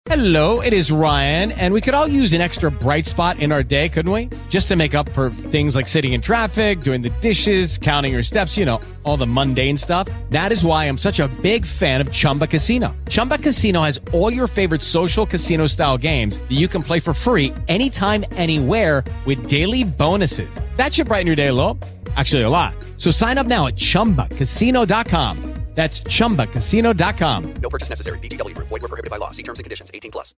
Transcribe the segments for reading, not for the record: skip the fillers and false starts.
Hello, it is Ryan, and we could all use an extra bright spot in our day, couldn't we? Just to make up for things like sitting in traffic, doing the dishes, counting your steps, you know, all the mundane stuff. That is why I'm such a big fan of Chumba Casino. Chumba Casino has all your favorite social casino-style games that you can play for free anytime, anywhere with daily bonuses. That should brighten your day a little. Actually, a lot. So sign up now at ChumbaCasino.com. That's ChumbaCasino.com. No purchase necessary. VGW Group. Void where prohibited by law. See terms and conditions. 18 plus.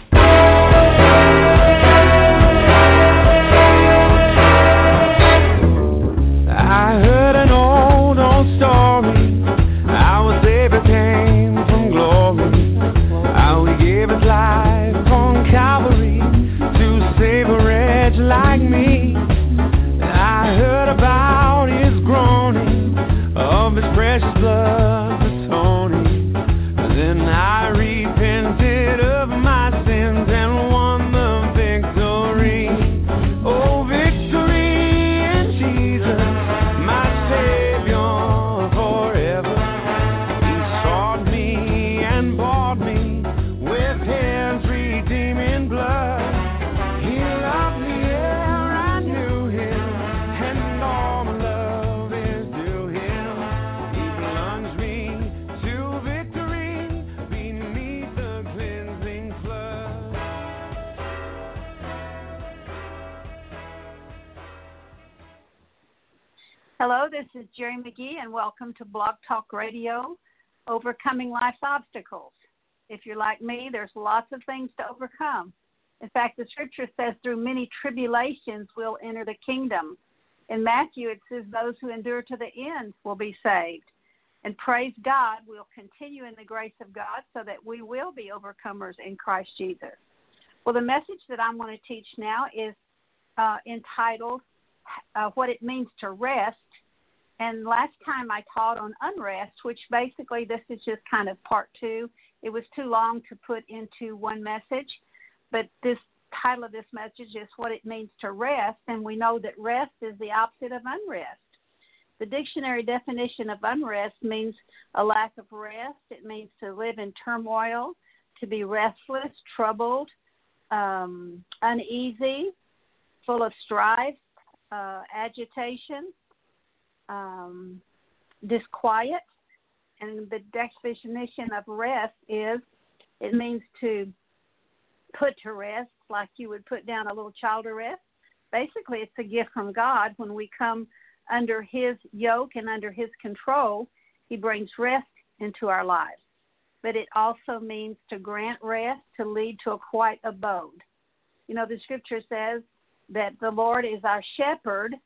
I heard an old story. How a Savior came from glory. How he gave his life on Calvary to save a wretch like me. I heard about his groaning, of his precious blood atoning. Then I repented of my sins and won the victory. Oh, victory in Jesus, my Savior forever. He sought me and bought me with his redeeming blood. He loved me ere I knew him, and all my love is due him. He plunged me to victory beneath the cleansing flood. Hello, this is Jerry McGee, and welcome to Blog Talk Radio, Overcoming Life's Obstacles. If you're like me, there's lots of things to overcome. In fact, the scripture says through many tribulations we'll enter the kingdom. In Matthew, it says those who endure to the end will be saved. And praise God, we'll continue in the grace of God so that we will be overcomers in Christ Jesus. Well, the message that I'm going to teach now is entitled What It Means to Rest. And last time I taught on unrest, which basically this is just kind of part two. It was too long to put into one message, but this title of this message is What It Means to Rest, and we know that rest is the opposite of unrest. The dictionary definition of unrest means a lack of rest. It means to live in turmoil, to be restless, troubled, uneasy, full of strife, agitation, disquiet. And the definition of rest is it means to put to rest, like you would put down a little child to rest. Basically, it's a gift from God. When we come under his yoke and under his control, he brings rest into our lives. But it also means to grant rest, to lead to a quiet abode. You know, the scripture says that the Lord is our shepherd,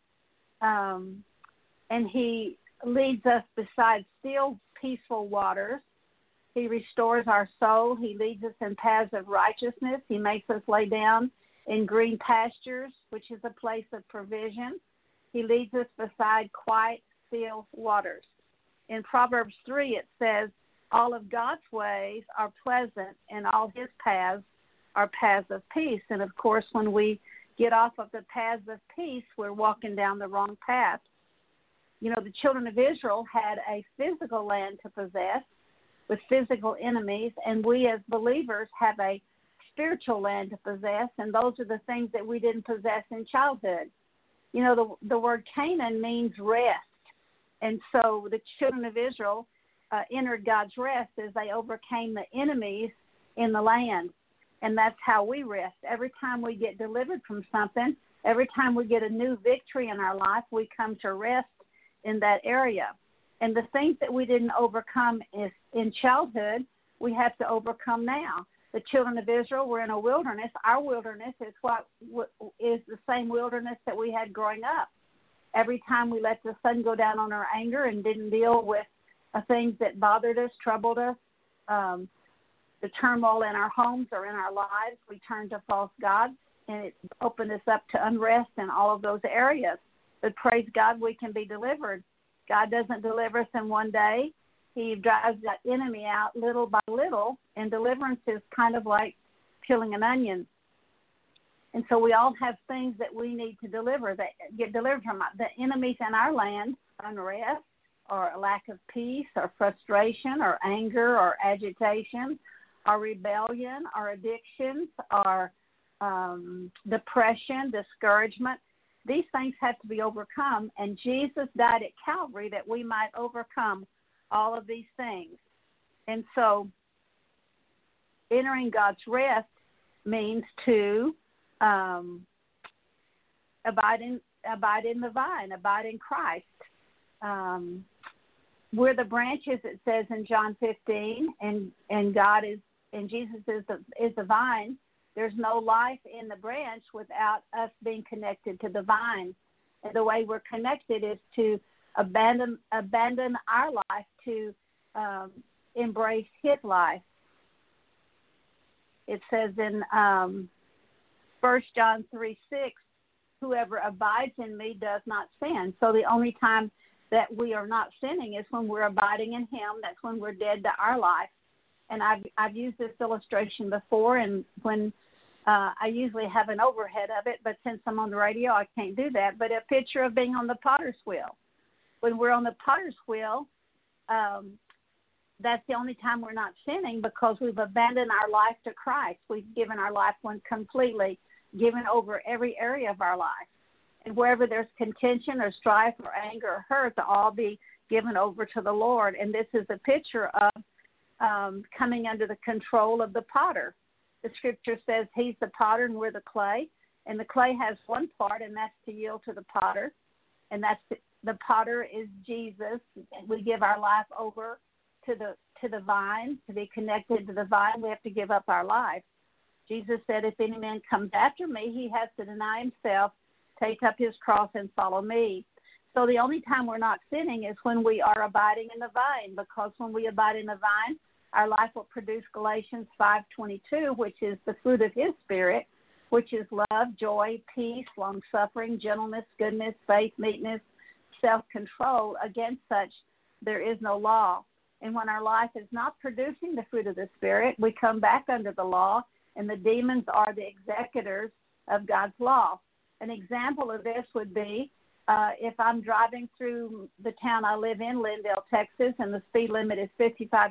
and he leads us beside still, peaceful waters. He restores our soul. He leads us in paths of righteousness. He makes us lay down in green pastures, which is a place of provision. He leads us beside quiet, still waters. In Proverbs 3, it says, all of God's ways are pleasant, and all his paths are paths of peace. And, of course, when we get off of the paths of peace, we're walking down the wrong path. You know, the children of Israel had a physical land to possess with physical enemies, and we as believers have a spiritual land to possess, and those are the things that we didn't possess in childhood. You know, the word Canaan means rest, and so the children of Israel entered God's rest as they overcame the enemies in the land, and that's how we rest. Every time we get delivered from something, every time we get a new victory in our life, we come to rest in that area. And the things that we didn't overcome is in childhood, we have to overcome now. The children of Israel were in a wilderness. Our wilderness is what is the same wilderness that we had growing up. Every time we let the sun go down on our anger and didn't deal with things that bothered us, troubled us, the turmoil in our homes or in our lives, we turned to false gods, and it opened us up to unrest in all of those areas. But praise God, we can be delivered. God doesn't deliver us in one day. He drives that enemy out little by little, and deliverance is kind of like peeling an onion. And so we all have things that we need to deliver, that get delivered from. The enemies in our land, unrest or a lack of peace or frustration or anger or agitation our rebellion, our addictions, our depression, discouragement. These things have to be overcome, and Jesus died at Calvary that we might overcome all of these things. And so entering God's rest means to abide in the vine, abide in Christ. We're the branches, it says in John 15, and God is, and Jesus is the vine. There's no life in the branch without us being connected to the vine. And the way we're connected is to abandon our life to embrace His life. It says in 1 John 3:6, whoever abides in me does not sin. So the only time that we are not sinning is when we're abiding in Him. That's when we're dead to our life. And I've used this illustration before, and when I usually have an overhead of it, but since I'm on the radio, I can't do that. But a picture of being on the potter's wheel. When we're on the potter's wheel, that's the only time we're not sinning, because we've abandoned our life to Christ. We've given our life one completely, given over every area of our life. And wherever there's contention or strife or anger or hurt, to all be given over to the Lord. And this is a picture of coming under the control of the potter. The scripture says He's the potter and we're the clay. And the clay has one part, and that's to yield to the potter. And that's the potter is Jesus. We give our life over to the vine. To be connected to the vine, we have to give up our life. Jesus said, if any man comes after me, he has to deny himself, take up his cross, and follow me. So the only time we're not sinning is when we are abiding in the vine, because when we abide in the vine, our life will produce Galatians 5:22, which is the fruit of His Spirit, which is love, joy, peace, long-suffering, gentleness, goodness, faith, meekness, self-control. Against such there is no law. And when our life is not producing the fruit of the Spirit, we come back under the law, and the demons are the executors of God's law. An example of this would be if I'm driving through the town I live in, Lindale, Texas, and the speed limit is 55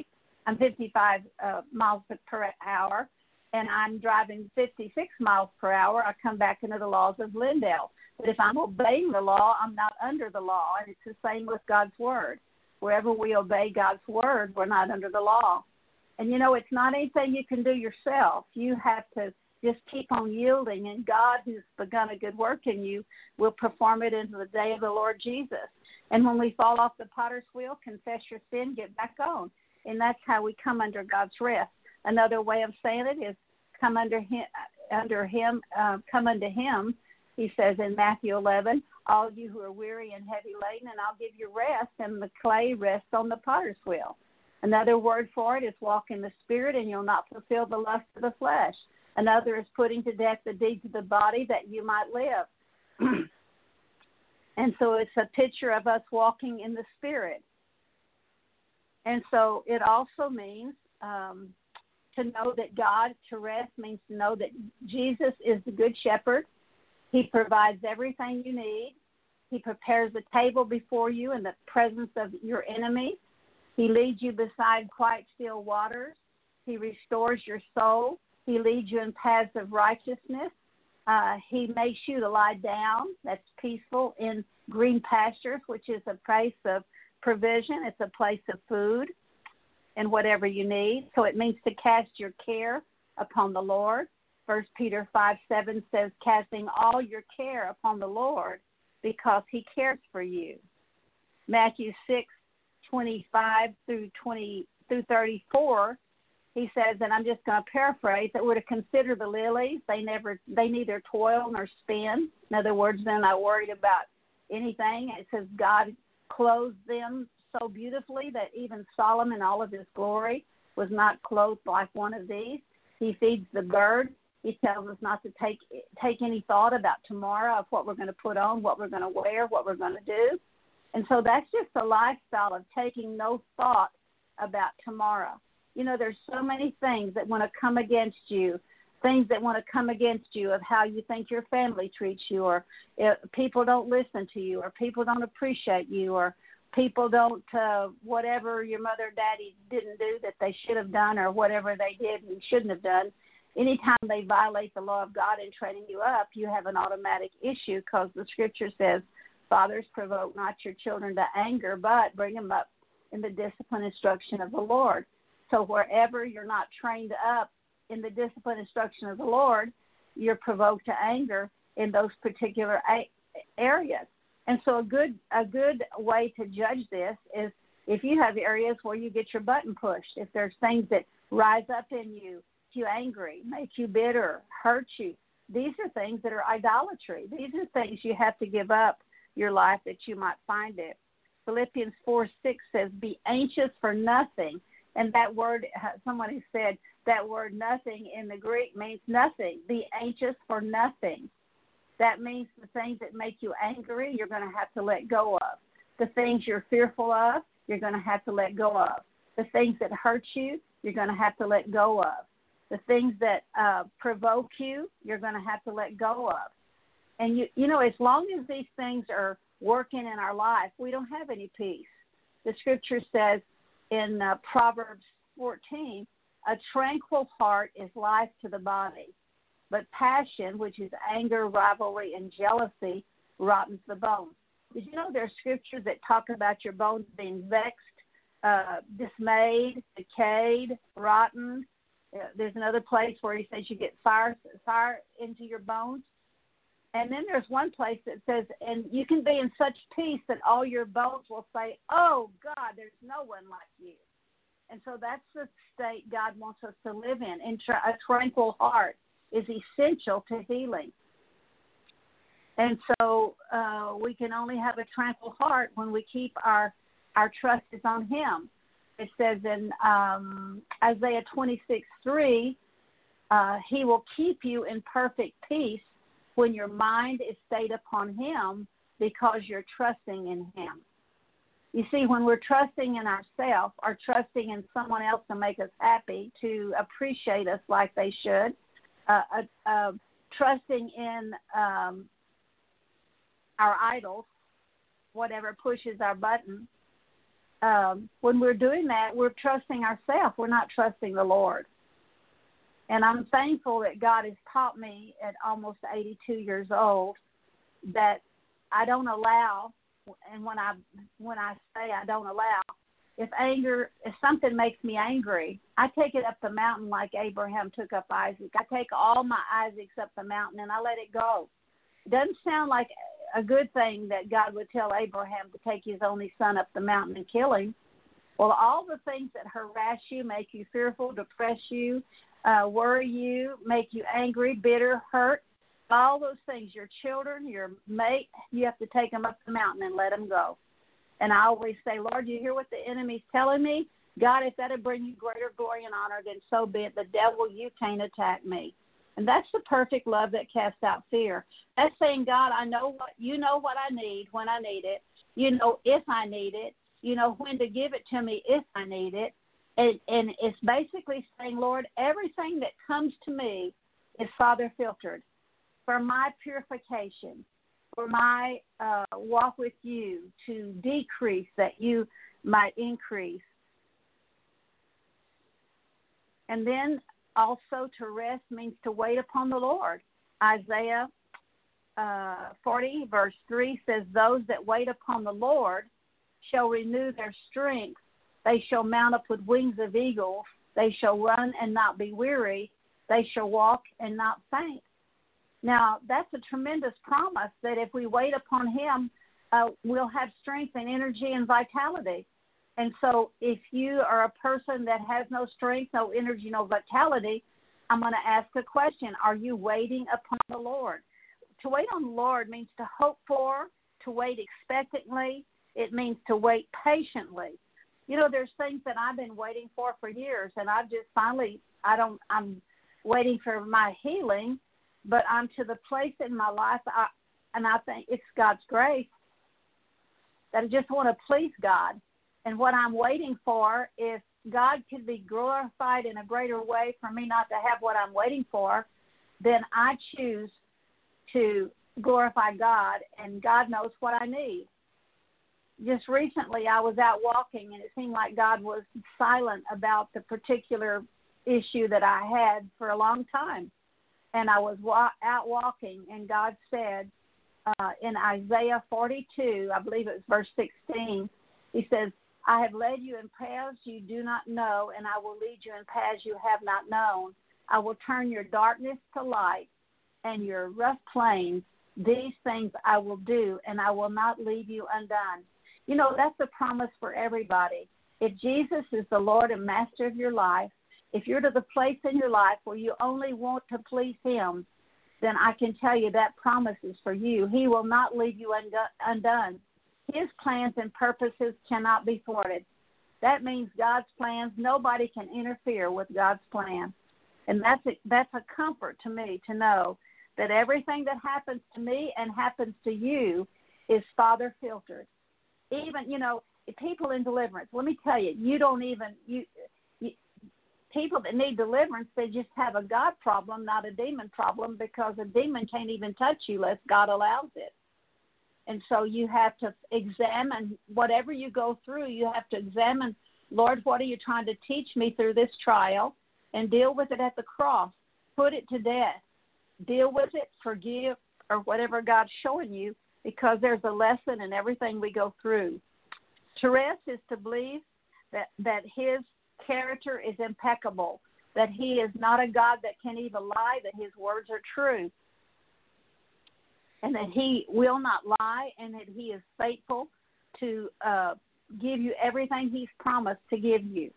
miles per hour, and I'm driving 56 miles per hour, I come back into the laws of Lindale. But if I'm obeying the law, I'm not under the law, and it's the same with God's Word. Wherever we obey God's Word, we're not under the law. And, it's not anything you can do yourself. You have to just keep on yielding, and God, who's begun a good work in you, will perform it into the day of the Lord Jesus. And when we fall off the potter's wheel, confess your sin, get back on. And that's how we come under God's rest. Another way of saying it is come under Him. Come unto Him. He says in Matthew 11, all you who are weary and heavy laden, and I'll give you rest, and the clay rests on the potter's wheel. Another word for it is walk in the Spirit, and you'll not fulfill the lust of the flesh. Another is putting to death the deeds of the body that you might live. And so it's a picture of us walking in the Spirit. And so it also means to know that God, to rest means to know that Jesus is the good shepherd. He provides everything you need. He prepares the table before you in the presence of your enemies. He leads you beside quiet, still waters. He restores your soul. He leads you in paths of righteousness. He makes you to lie down. That's peaceful in green pastures, which is a place of provision. It's a place of food and whatever you need. So it means to cast your care upon the Lord. 1 Peter 5:7 says, casting all your care upon the Lord because He cares for you. Matthew 6:25 through 34, He says, and I'm just going to paraphrase, that we're to consider the lilies. They neither toil nor spin. In other words, they're not worried about anything. It says God clothes them so beautifully that even Solomon in all of his glory was not clothed like one of these. He feeds the birds. He tells us not to take any thought about tomorrow, of what we're going to put on, what we're going to wear, what we're going to do. And so that's just a lifestyle of taking no thought about tomorrow. There's so many things that want to come against you, things that want to come against you of how you think your family treats you, or if people don't listen to you, or people don't appreciate you, or people don't, whatever your mother or daddy didn't do that they should have done, or whatever they did and shouldn't have done, anytime they violate the law of God in training you up, you have an automatic issue, because the scripture says, fathers, provoke not your children to anger, but bring them up in the discipline instruction of the Lord. So wherever you're not trained up in the discipline instruction of the Lord, you're provoked to anger in those particular areas. And so a good way to judge this is if you have areas where you get your button pushed, if there's things that rise up in you, make you angry, make you bitter, hurt you, these are things that are idolatry. These are things you have to give up your life that you might find it. Philippians 4:6 says, be anxious for nothing. And that word, someone has said, that word nothing in the Greek means nothing. Be anxious for nothing. That means the things that make you angry, you're going to have to let go of. The things you're fearful of, you're going to have to let go of. The things that hurt you, you're going to have to let go of. The things that provoke you, you're going to have to let go of. And, you know, as long as these things are working in our life, we don't have any peace. The scripture says in Proverbs 14, a tranquil heart is life to the body, but passion, which is anger, rivalry, and jealousy, rottens the bones. Did you know there are scriptures that talk about your bones being vexed, dismayed, decayed, rotten? There's another place where he says you get fire into your bones. And then there's one place that says, and you can be in such peace that all your bones will say, oh, God, there's no one like you. And so that's the state God wants us to live in. And a tranquil heart is essential to healing. And so we can only have a tranquil heart when we keep our trust is on him. It says in Isaiah 26:3, he will keep you in perfect peace when your mind is stayed upon him, because you're trusting in him. You see, when we're trusting in ourselves or trusting in someone else to make us happy, to appreciate us like they should, trusting in our idols, whatever pushes our button, when we're doing that, we're trusting ourselves. We're not trusting the Lord. And I'm thankful that God has taught me at almost 82 years old that I don't allow, and when I say I don't allow, if something makes me angry, I take it up the mountain like Abraham took up Isaac. I take all my Isaacs up the mountain and I let it go. It doesn't sound like a good thing that God would tell Abraham to take his only son up the mountain and kill him. Well, all the things that harass you, make you fearful, depress you, worry you, make you angry, bitter, hurt, all those things, your children, your mate, you have to take them up the mountain and let them go. And I always say, Lord, you hear what the enemy's telling me? God, if that'll bring you greater glory and honor, then so be it. The devil, you can't attack me. And that's the perfect love that casts out fear. That's saying, God, I know what I need when I need it. You know if I need it. You know when to give it to me if I need it. And it's basically saying, Lord, everything that comes to me is, Father, filtered for my purification, for my walk with you, to decrease that you might increase. And then also to rest means to wait upon the Lord. Isaiah 40, verse 3 says, those that wait upon the Lord shall renew their strength. They shall mount up with wings of eagles. They shall run and not be weary. They shall walk and not faint. Now, that's a tremendous promise that if we wait upon him, we'll have strength and energy and vitality. And so if you are a person that has no strength, no energy, no vitality, I'm going to ask a question. Are you waiting upon the Lord? To wait on the Lord means to hope for, to wait expectantly. It means to wait patiently. You know, there's things that I've been waiting for years, and I've just finally, I'm waiting for my healing, but I'm to the place in my life, and I think it's God's grace, that I just want to please God. And what I'm waiting for, if God could be glorified in a greater way for me not to have what I'm waiting for, then I choose to glorify God, and God knows what I need. just recently I was out walking, and it seemed like God was silent about the particular issue that I had for a long time. And I was out walking, and God said in Isaiah 42, I believe it was verse 16, he says, I have led you in paths you do not know, and I will lead you in paths you have not known. I will turn your darkness to light and your rough plains. These things I will do, and I will not leave you undone. You know, that's a promise for everybody. If Jesus is the Lord and master of your life, if you're to the place in your life where you only want to please him, then I can tell you that promise is for you. He will not leave you undone. His plans and purposes cannot be thwarted. That means God's plans, nobody can interfere with God's plan. And that's a comfort to me to know that everything that happens to me and happens to you is Father filtered. Even, you know, people in deliverance, let me tell you, people that need deliverance, they just have a God problem, not a demon problem, because a demon can't even touch you unless God allows it. And so you have to examine whatever you go through. You have to examine, Lord, what are you trying to teach me through this trial? And deal with it at the cross. Put it to death. Deal with it, forgive, or whatever God's showing you, because there's a lesson in everything we go through. To rest is to believe that his character is impeccable, that he is not a God that can even lie, that his words are true, and that he will not lie, and that he is faithful to give you everything he's promised to give you.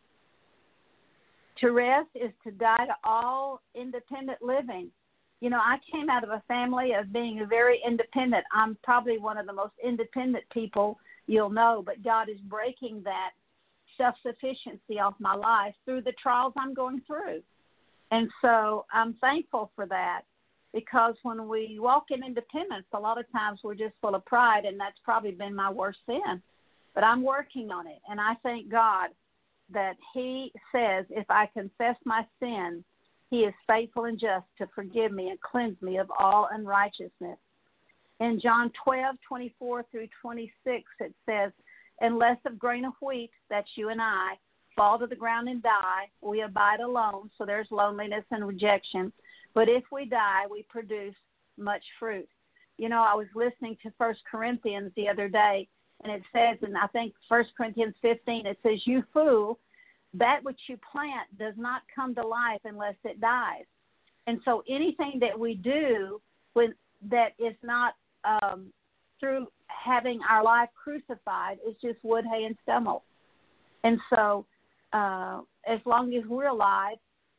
To rest is to die to all independent living. You know, I came out of a family of being very independent. I'm probably one of the most independent people you'll know, but God is breaking that self-sufficiency off my life through the trials I'm going through. And so I'm thankful for that, because when we walk in independence, a lot of times we're just full of pride, and that's probably been my worst sin. But I'm working on it, and I thank God that he says if I confess my sin, he is faithful and just to forgive me and cleanse me of all unrighteousness. In John 12:24 through 26, it says, unless a grain of wheat, that's you and I, fall to the ground and die, we abide alone. So there's loneliness and rejection. But if we die, we produce much fruit. You know, I was listening to 1 Corinthians the other day, and it says, and I think 1 Corinthians 15, it says, you fool, that which you plant does not come to life unless it dies. And so anything that we do that is not through having our life crucified is just wood, hay, and stubble. And so as long as we're alive,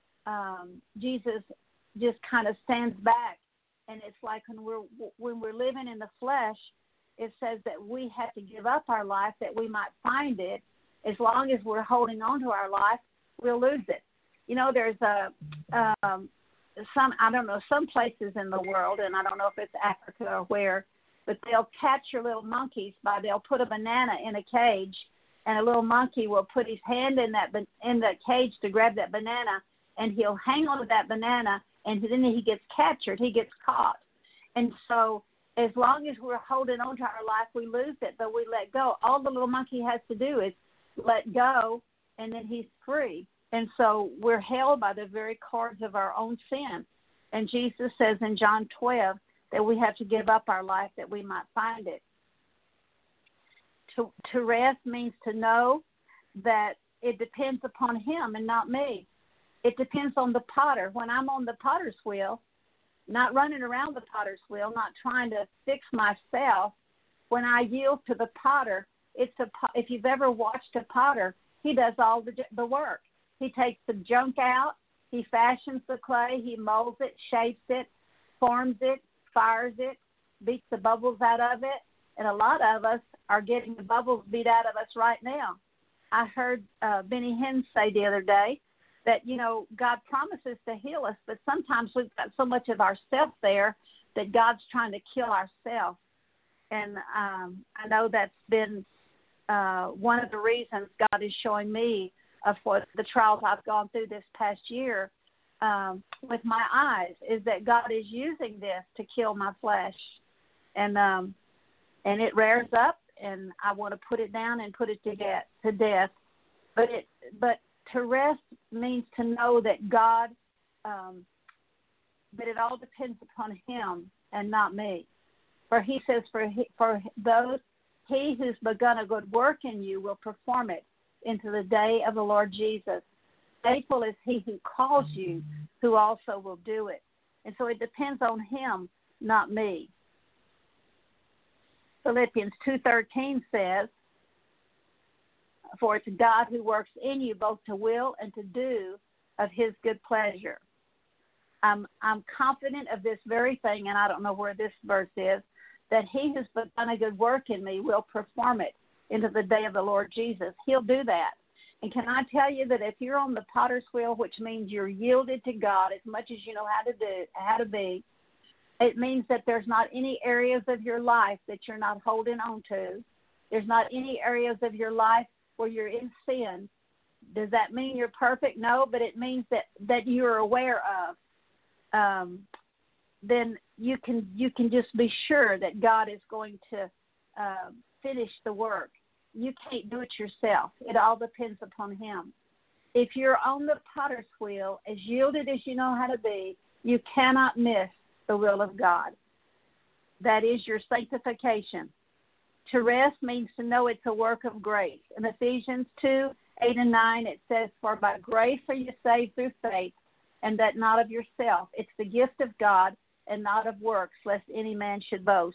Jesus just kind of stands back. And it's like when we're living in the flesh, it says that we have to give up our life that we might find it. As long as we're holding on to our life, we'll lose it. You know, there's some places in the world, and I don't know if it's Africa or where, but they'll capture little monkeys they'll put a banana in a cage, and a little monkey will put his hand in the cage to grab that banana, and he'll hang on to that banana, and then he gets captured, he gets caught. And so as long as we're holding on to our life, we lose it, but we let go. All the little monkey has to do is let go, and then he's free. And so we're held by the very cords of our own sin. And Jesus says in John 12 that we have to give up our life that we might find it. To rest means to know that it depends upon him and not me. It depends on the potter. When I'm on the potter's wheel, not running around the potter's wheel, not trying to fix myself, when I yield to the potter, if you've ever watched a potter, he does all the work. He takes the junk out, he fashions the clay, he molds it, shapes it, forms it, fires it, beats the bubbles out of it, and a lot of us are getting the bubbles beat out of us right now. I heard Benny Hinn say the other day that, you know, God promises to heal us, but sometimes we've got so much of ourself there that God's trying to kill ourself. And I know that's been one of the reasons God is showing me of what the trials I've gone through this past year with my eyes, is that God is using this to kill my flesh. And it rears up, and I want to put it down and put it to death. But to rest means to know that God, that it all depends upon Him and not me. For He says, He who's begun a good work in you will perform it into the day of the Lord Jesus. Faithful is He who calls you, who also will do it. And so it depends on Him, not me. Philippians 2:13 says, for it's God who works in you both to will and to do of His good pleasure. I'm confident of this very thing, and I don't know where this verse is, that He who's begun a good work in me will perform it into the day of the Lord Jesus. He'll do that. And can I tell you that if you're on the potter's wheel, which means you're yielded to God as much as you know how to be, it means that there's not any areas of your life that you're not holding on to. There's not any areas of your life where you're in sin. Does that mean you're perfect? No, but it means that you're aware of. Then you can just be sure that God is going to finish the work. You can't do it yourself. It all depends upon Him. If you're on the potter's wheel, as yielded as you know how to be, you cannot miss the will of God. That is your sanctification. To rest means to know it's a work of grace. In Ephesians 2:8-9, it says, for by grace are you saved through faith, and that not of yourself. It's the gift of God and not of works, lest any man should boast.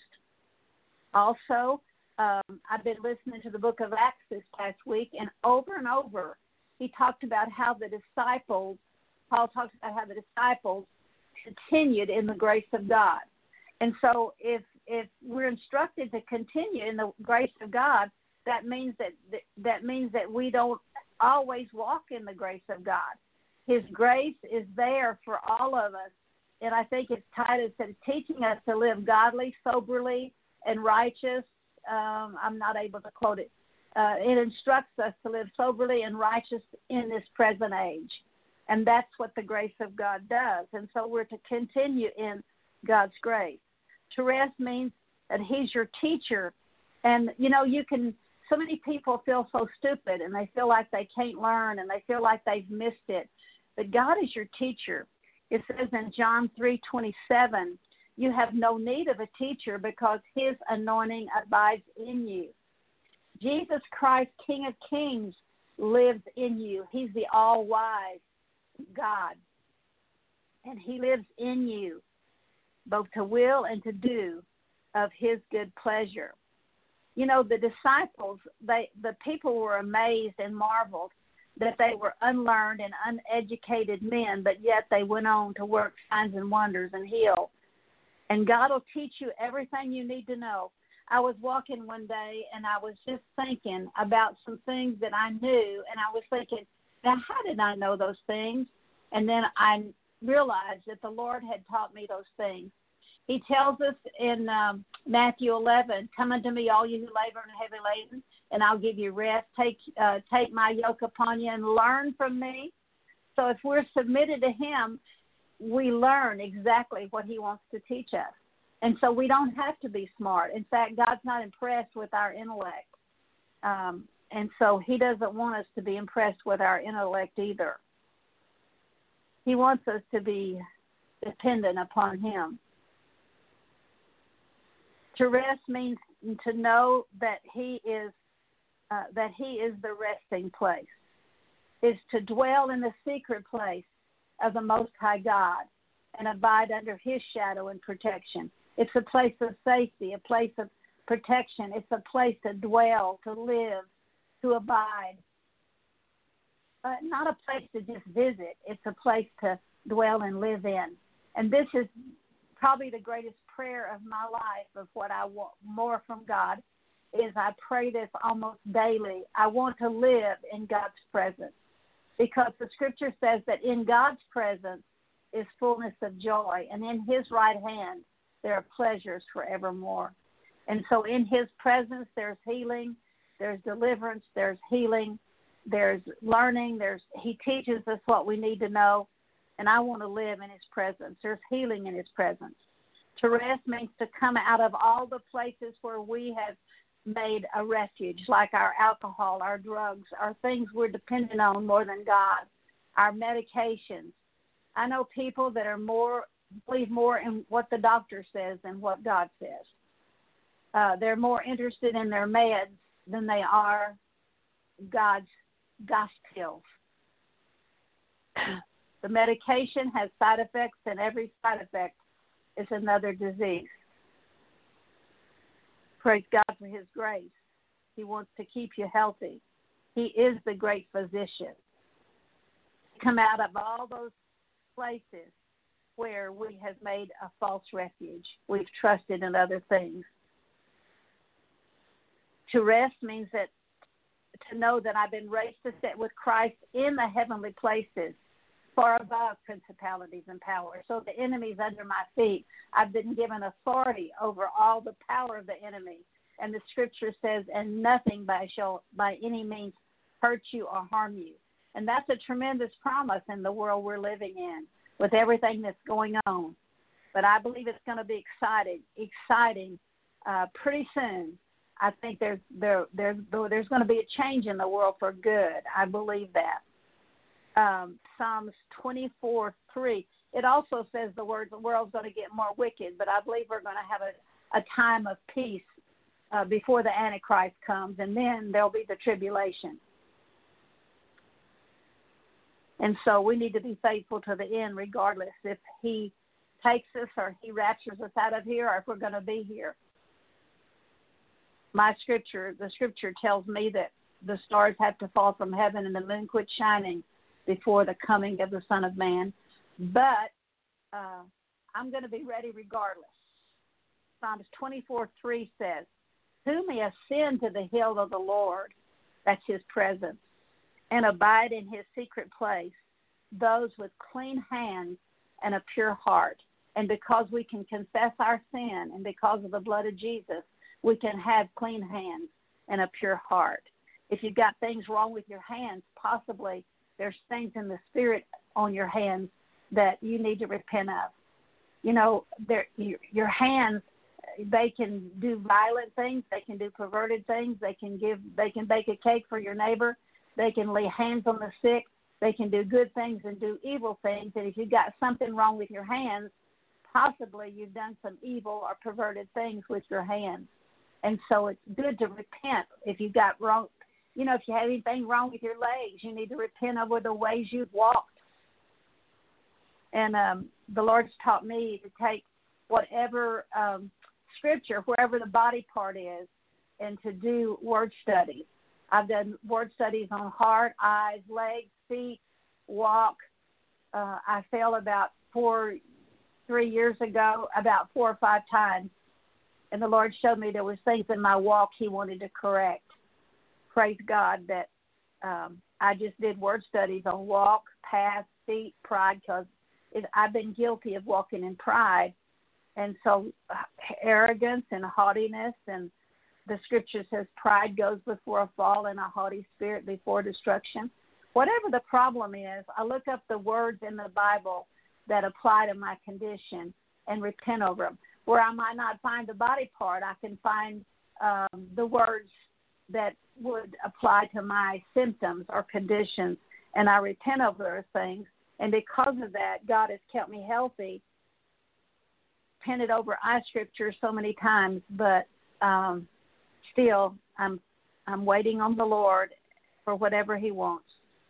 Also, I've been listening to the book of Acts this past week, and over he talked about how Paul talks about how the disciples continued in the grace of God. And so if we're instructed to continue in the grace of God, that means that we don't always walk in the grace of God. His grace is there for all of us. And I think it's Titus that is teaching us to live godly, soberly, and righteous. I'm not able to quote it. It instructs us to live soberly and righteous in this present age. And that's what the grace of God does. And so we're to continue in God's grace. To rest means that He's your teacher. And, so many people feel so stupid and they feel like they can't learn and they feel like they've missed it. But God is your teacher. It says in John 3:27, you have no need of a teacher because His anointing abides in you. Jesus Christ, King of Kings, lives in you. He's the all-wise God. And He lives in you, both to will and to do of His good pleasure. The disciples, the people were amazed and marveled that they were unlearned and uneducated men, but yet they went on to work signs and wonders and heal. And God will teach you everything you need to know. I was walking one day, and I was just thinking about some things that I knew, and I was thinking, now, how did I know those things? And then I realized that the Lord had taught me those things. He tells us in Matthew 11, come unto me, all you who labor and are heavy laden, and I'll give you rest. Take my yoke upon you and learn from me. So if we're submitted to Him, we learn exactly what He wants to teach us. And so we don't have to be smart. In fact, God's not impressed with our intellect. And so He doesn't want us to be impressed with our intellect either. He wants us to be dependent upon Him. To rest means to know that He is the resting place. Is to dwell in the secret place of the Most High God and abide under His shadow and protection. It's a place of safety, a place of protection. It's a place to dwell, to live, to abide. Not a place to just visit. It's a place to dwell and live in. And this is probably the greatest prayer of my life, of what I want more from God, is I pray this almost daily. I want to live in God's presence, because the Scripture says that in God's presence is fullness of joy, and in His right hand there are pleasures forevermore. And so in His presence there's healing, there's deliverance, there's healing, there's learning, He teaches us what we need to know, and I want to live in His presence. There's healing in His presence. To rest means to come out of all the places where we have made a refuge, like our alcohol, our drugs, our things we're dependent on more than God, our medications. I know people that are believe more in what the doctor says than what God says. They're more interested in their meds than they are God's gospel. The medication has side effects, and every side effect is another disease. Praise God for His grace. He wants to keep you healthy. He is the great physician. Come out of all those places where we have made a false refuge. We've trusted in other things. To rest means that to know that I've been raised to sit with Christ in the heavenly places, far above principalities and powers. So the enemy's under my feet. I've been given authority over all the power of the enemy. And the scripture says, and nothing shall by any means hurt you or harm you. And that's a tremendous promise in the world we're living in with everything that's going on. But I believe it's going to be exciting pretty soon. I think there's going to be a change in the world for good. I believe that. Psalms 24:3. It also says the world's going to get more wicked, but I believe we're going to have a time of peace before the Antichrist comes, and then there'll be the tribulation. And so we need to be faithful to the end, regardless if He takes us or He raptures us out of here, or if we're going to be here. The scripture tells me that the stars have to fall from heaven and the moon quit shining before the coming of the Son of Man. But I'm going to be ready regardless. Psalms 24:3 says, who may ascend to the hill of the Lord, that's His presence, and abide in His secret place, those with clean hands and a pure heart. And because we can confess our sin, and because of the blood of Jesus, we can have clean hands and a pure heart. If you've got things wrong with your hands, possibly there's things in the spirit on your hands that you need to repent of. You know, your hands, they can do violent things. They can do perverted things. They can bake a cake for your neighbor. They can lay hands on the sick. They can do good things and do evil things. And if you've got something wrong with your hands, possibly you've done some evil or perverted things with your hands. And so it's good to repent if you've got wrong. You know, if you have anything wrong with your legs, you need to repent over the ways you've walked. And the Lord's taught me to take whatever scripture, wherever the body part is, and to do word studies. I've done word studies on heart, eyes, legs, feet, walk. I fell about 3 years ago, about 4 or 5 times. And the Lord showed me there was things in my walk He wanted to correct. Praise God that I just did word studies on walk, path, feet, pride, because I've been guilty of walking in pride. And so arrogance and haughtiness, and the scripture says pride goes before a fall and a haughty spirit before destruction. Whatever the problem is, I look up the words in the Bible that apply to my condition and repent over them. Where I might not find the body part, I can find the words that would apply to my symptoms or conditions, and I repent over those things. And because of that, God has kept me healthy. Repented over eye scripture so many times, but still, I'm waiting on the Lord for whatever He wants.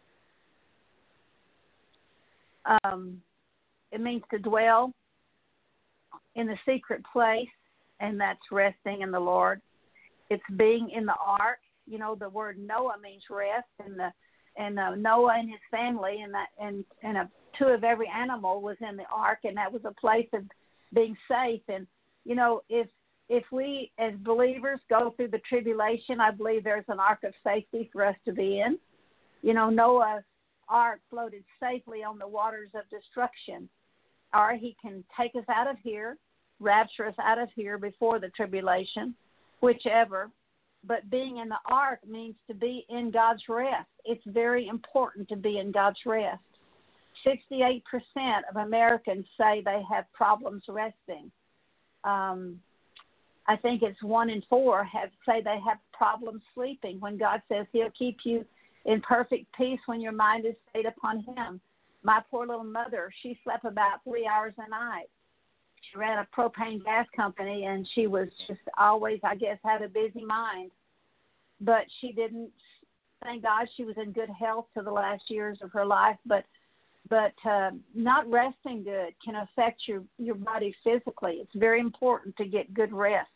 It means to dwell in the secret place, and that's resting in the Lord. It's being in the ark. You know, the word Noah means rest, and Noah and his family and 2 of every animal was in the ark, and that was a place of being safe. And you know, if we as believers go through the tribulation, I believe there's an ark of safety for us to be in. You know, Noah's ark floated safely on the waters of destruction. Or He can take us out of here, rapture us out of here before the tribulation, whichever. But being in the ark means to be in God's rest. It's very important to be in God's rest. 68% of Americans say they have problems resting. I think it's 1 in 4 say they have problems sleeping, when God says he'll keep you in perfect peace when your mind is stayed upon him. My poor little mother, she slept about 3 hours a night. She ran a propane gas company, and she was just always, I guess, had a busy mind. But she didn't, thank God she was in good health to the last years of her life, but not resting good can affect your body physically. It's very important to get good rest.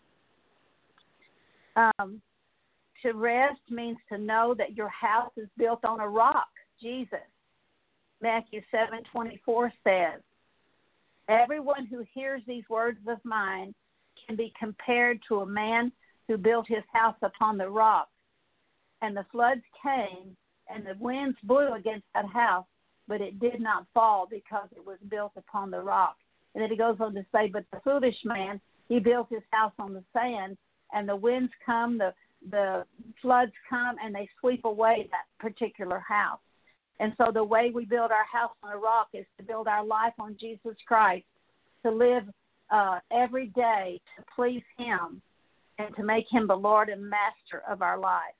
To rest means to know that your house is built on a rock, Jesus. Matthew 7:24 says, everyone who hears these words of mine can be compared to a man who built his house upon the rock. And the floods came, and the winds blew against that house, but it did not fall because it was built upon the rock. And then he goes on to say, but the foolish man, he built his house on the sand, and the winds come, the floods come, and they sweep away that particular house. And so the way we build our house on a rock is to build our life on Jesus Christ, to live every day to please him and to make him the Lord and master of our life.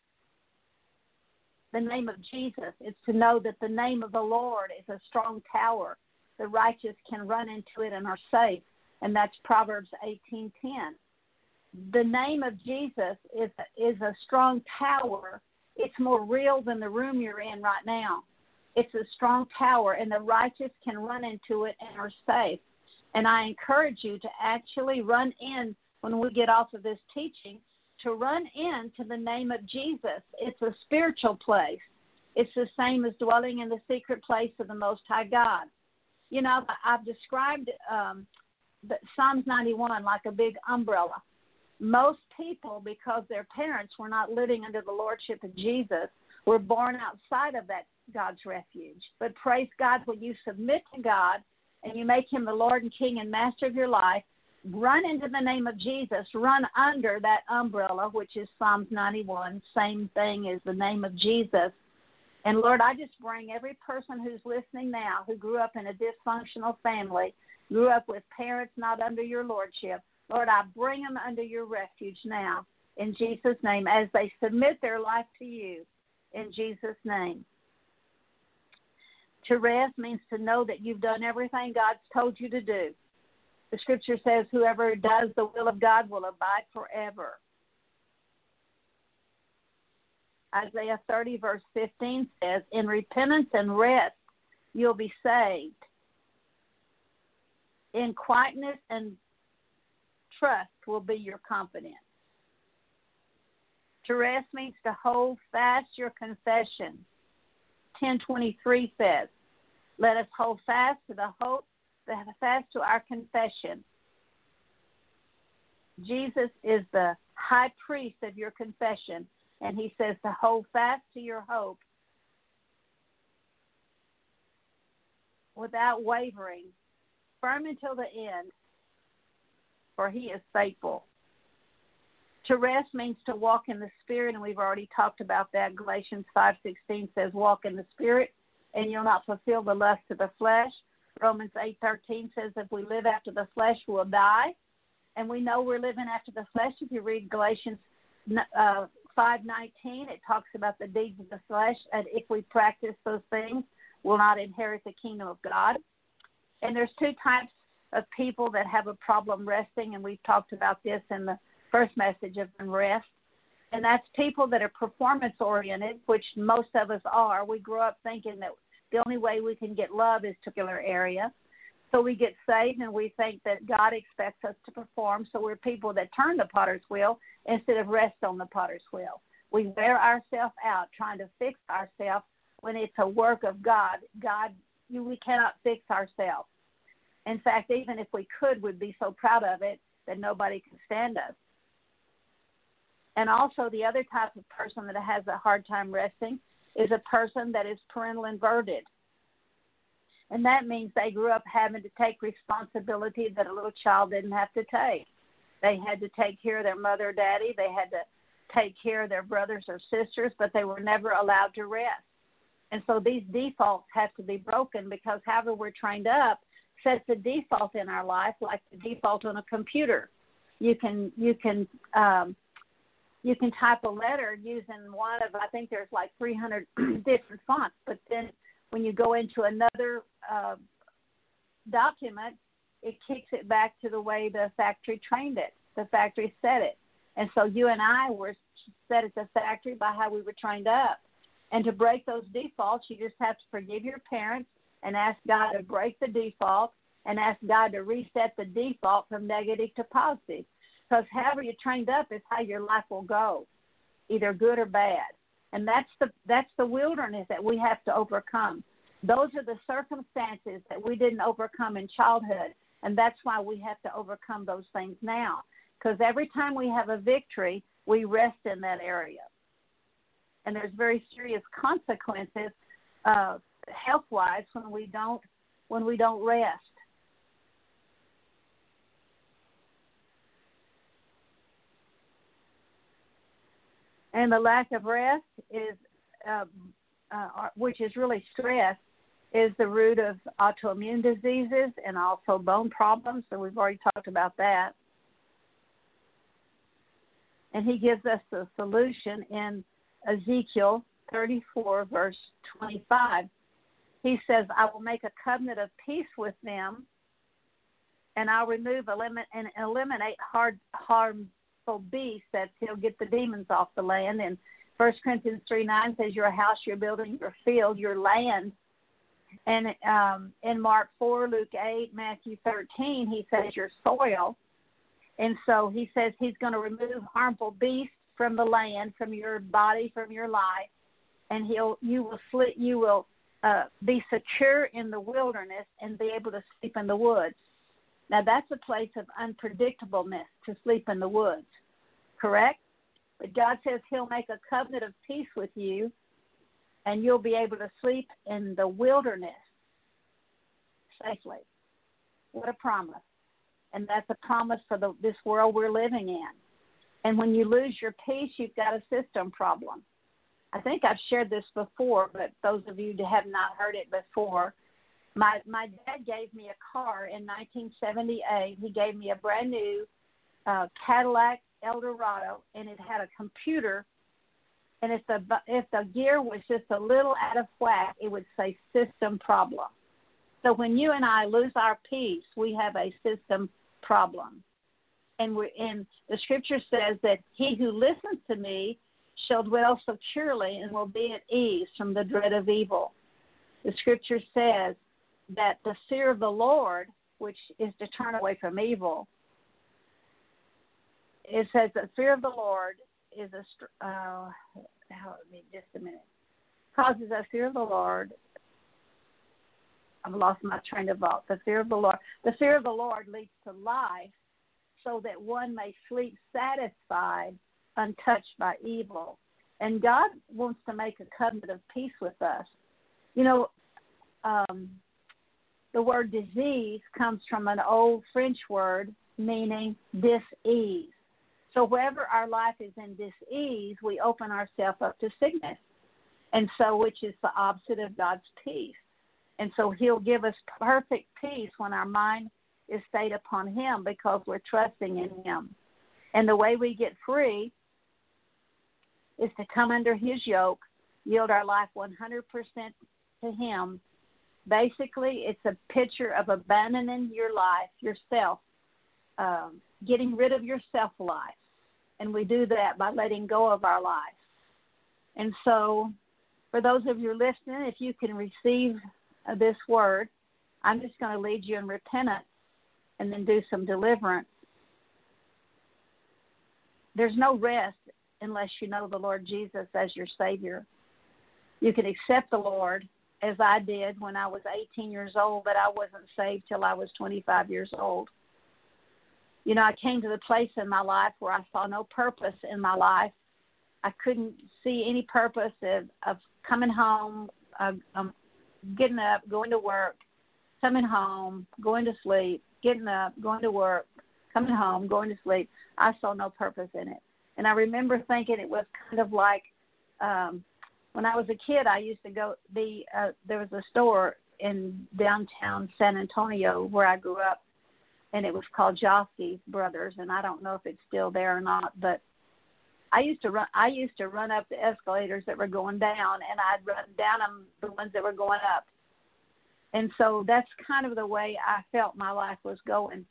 The name of Jesus is to know that the name of the Lord is a strong tower. The righteous can run into it and are safe, and that's Proverbs 18:10. The name of Jesus is a strong tower. It's more real than the room you're in right now. It's a strong tower, and the righteous can run into it and are safe. And I encourage you to actually run in, when we get off of this teaching, to run into the name of Jesus. It's a spiritual place. It's the same as dwelling in the secret place of the Most High God. You know, I've described Psalms 91 like a big umbrella. Most people, because their parents were not living under the lordship of Jesus, were born outside of that God's refuge. But praise God, when you submit to God and you make him the Lord and King and master of your life, run into the name of Jesus, run under that umbrella, which is Psalms 91, same thing as the name of Jesus. And Lord, I just bring every person who's listening now who grew up in a dysfunctional family, grew up with parents not under your lordship. Lord, I bring them under your refuge now in Jesus' name as they submit their life to you in Jesus' name. To rest means to know that you've done everything God's told you to do. The scripture says whoever does the will of God will abide forever. Isaiah 30 verse 15 says, in repentance and rest you'll be saved. In quietness and trust will be your confidence. To rest means to hold fast your confession. 10:23 says, let us hold fast to the hope, fast to our confession. Jesus is the high priest of your confession, and he says to hold fast to your hope without wavering, firm until the end, for he is faithful. To rest means to walk in the Spirit, and we've already talked about that. Galatians 5:16 says, walk in the Spirit, and you'll not fulfill the lust of the flesh. Romans 8:13 says, if we live after the flesh, we'll die. And we know we're living after the flesh. If you read Galatians 5:19, it talks about the deeds of the flesh, and if we practice those things, we'll not inherit the kingdom of God. And there's two types of people that have a problem resting, and we've talked about this in the first message of rest. And that's people that are performance-oriented, which most of us are. We grew up thinking that the only way we can get love is to a particular area. So we get saved, and we think that God expects us to perform. So we're people that turn the potter's wheel instead of rest on the potter's wheel. We wear ourselves out trying to fix ourselves when it's a work of God. We cannot fix ourselves. In fact, even if we could, we'd be so proud of it that nobody can stand us. And also the other type of person that has a hard time resting is a person that is parental inverted. And that means they grew up having to take responsibility that a little child didn't have to take. They had to take care of their mother or daddy. They had to take care of their brothers or sisters, but they were never allowed to rest. And so these defaults have to be broken, because however we're trained up sets a default in our life, like the default on a computer. you can type a letter using one of, I think there's like 300 different fonts, but then when you go into another document, it kicks it back to the way the factory trained it, the factory set it. And so you and I were set at the factory by how we were trained up. And to break those defaults, you just have to forgive your parents and ask God to break the default and ask God to reset the default from negative to positive. Because however you're trained up is how your life will go, either good or bad. And that's the wilderness that we have to overcome. Those are the circumstances that we didn't overcome in childhood, and that's why we have to overcome those things now. Because every time we have a victory, we rest in that area. And there's very serious consequences health-wise when we don't rest. And the lack of rest is, which is really stress, is the root of autoimmune diseases and also bone problems. So we've already talked about that. And he gives us the solution in Ezekiel 34, verse 25. He says, I will make a covenant of peace with them, and I'll eliminate harmful beasts, that he'll get the demons off the land. And 1 Corinthians 3:9 says, your house, your building, your field, your land. And in Mark 4, Luke 8, Matthew 13, he says your soil. And so he says he's going to remove harmful beasts from the land, from your body, from your life, and you will be secure in the wilderness and be able to sleep in the woods. Now that's a place of unpredictableness, to sleep in the woods, correct? But God says he'll make a covenant of peace with you, and you'll be able to sleep in the wilderness safely. What a promise. And that's a promise for this world we're living in. And when you lose your peace, you've got a system problem. I think I've shared this before, but those of you who have not heard it before, my dad gave me a car in 1978. He gave me a brand new Cadillac Eldorado, and it had a computer. And if the gear was just a little out of whack, it would say system problem. So when you and I lose our peace, we have a system problem. And the scripture says that he who listens to me shall dwell securely and will be at ease from the dread of evil. The scripture says that the fear of the Lord, which is to turn away from evil, it says that fear of the Lord is just a minute. Causes a fear of the Lord. I've lost my train of thought. The fear of the Lord. The fear of the Lord leads to life, so that one may sleep satisfied, untouched by evil. And God wants to make a covenant of peace with us. You know, the word disease comes from an old French word meaning dis-ease. So wherever our life is in dis-ease, we open ourselves up to sickness, and so which is the opposite of God's peace. And so he'll give us perfect peace when our mind is stayed upon him, because we're trusting in him. And the way we get free is to come under his yoke, yield our life 100% to him. Basically, it's a picture of abandoning your life, yourself, getting rid of your self-life. And we do that by letting go of our life. And so for those of you listening, if you can receive this word, I'm just going to lead you in repentance and then do some deliverance. There's no rest unless you know the Lord Jesus as your Savior. You can accept the Lord, as I did when I was 18 years old, but I wasn't saved till I was 25 years old. You know, I came to the place in my life where I saw no purpose in my life. I couldn't see any purpose of coming home, getting up, going to work, coming home, going to sleep, getting up, going to work, coming home, going to sleep. I saw no purpose in it. And I remember thinking it was kind of like when I was a kid, I used to go, there was a store in downtown San Antonio where I grew up, and it was called Josky Brothers, and I don't know if it's still there or not, but I used to run up the escalators that were going down, and I'd run down them, the ones that were going up. And so that's kind of the way I felt my life was going.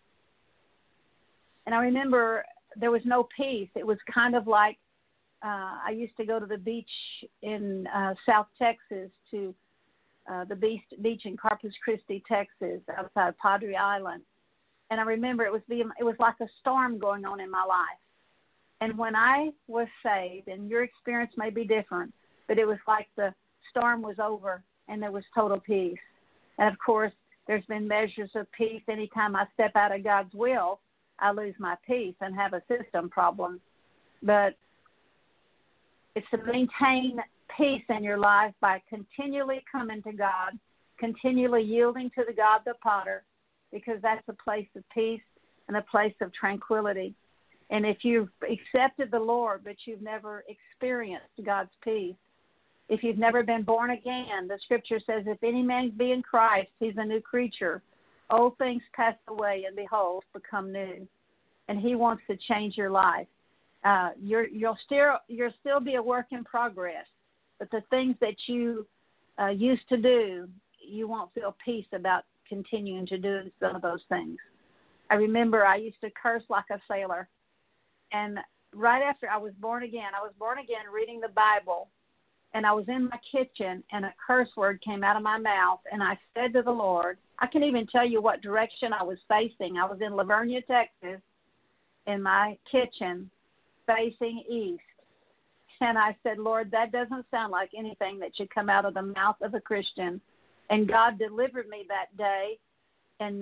And I remember there was no peace. It was kind of like I used to go to the beach in South Texas, to the beach in Corpus Christi, Texas, outside Padre Island. And I remember it was like a storm going on in my life. And when I was saved, and your experience may be different, but it was like the storm was over and there was total peace. And, of course, there's been measures of peace. Anytime I step out of God's will, I lose my peace and have a system problem. But it's to maintain peace in your life by continually coming to God, continually yielding to the God the Potter, because that's a place of peace and a place of tranquility. And if you've accepted the Lord, but you've never experienced God's peace, if you've never been born again, the Scripture says, if any man be in Christ, he's a new creature. Old things pass away, and behold, become new. And he wants to change your life. You'll still be a work in progress, but the things that you used to do, you won't feel peace about continuing to do some of those things. I remember I used to curse like a sailor. And right after I was born again reading the Bible, and I was in my kitchen, and a curse word came out of my mouth, and I said to the Lord, I can't even tell you what direction I was facing. I was in Lavernia, Texas, in my kitchen, facing east. And I said, Lord, that doesn't sound like anything that should come out of the mouth of a Christian. And God delivered me that day in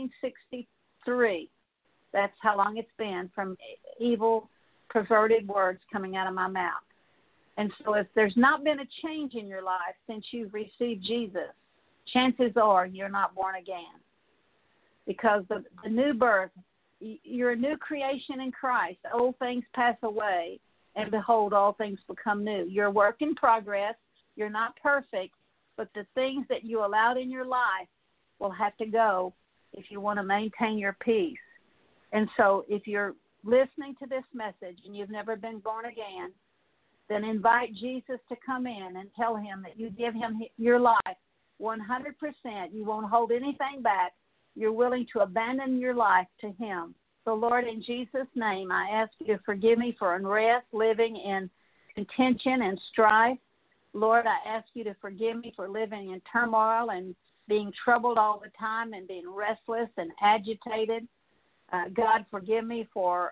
1963. That's how long it's been, from evil, perverted words coming out of my mouth. And so if there's not been a change in your life since you've received Jesus, chances are you're not born again. Because the new birth, you're a new creation in Christ. Old things pass away, and behold, all things become new. You're a work in progress. You're not perfect, but the things that you allowed in your life will have to go if you want to maintain your peace. And so if you're listening to this message and you've never been born again, then invite Jesus to come in and tell him that you give him your life 100%. You won't hold anything back. You're willing to abandon your life to him. So, Lord, in Jesus' name, I ask you to forgive me for unrest, living in contention and strife. Lord, I ask you to forgive me for living in turmoil and being troubled all the time and being restless and agitated. God, forgive me for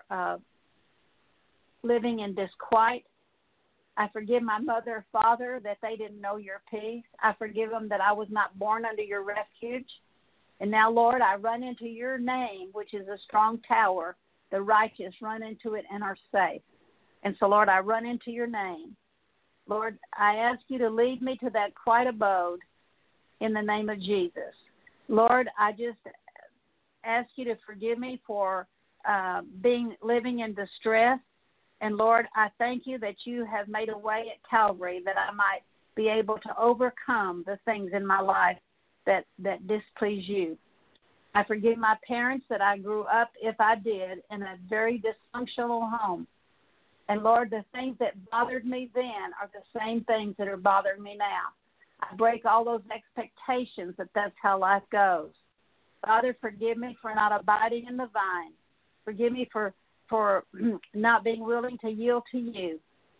living in disquiet. I forgive my mother and father that they didn't know your peace. I forgive them that I was not born under your refuge. And now, Lord, I run into your name, which is a strong tower. The righteous run into it and are safe. And so, Lord, I run into your name. Lord, I ask you to lead me to that quiet abode in the name of Jesus. Lord, I just ask you to forgive me for living in distress. And, Lord, I thank you that you have made a way at Calvary that I might be able to overcome the things in my life that displease you. I forgive my parents that I grew up, if I did, in a very dysfunctional home. And, Lord, the things that bothered me then are the same things that are bothering me now. I break all those expectations that that's how life goes. Father, forgive me for not abiding in the vine. Forgive me for not being willing to yield to you.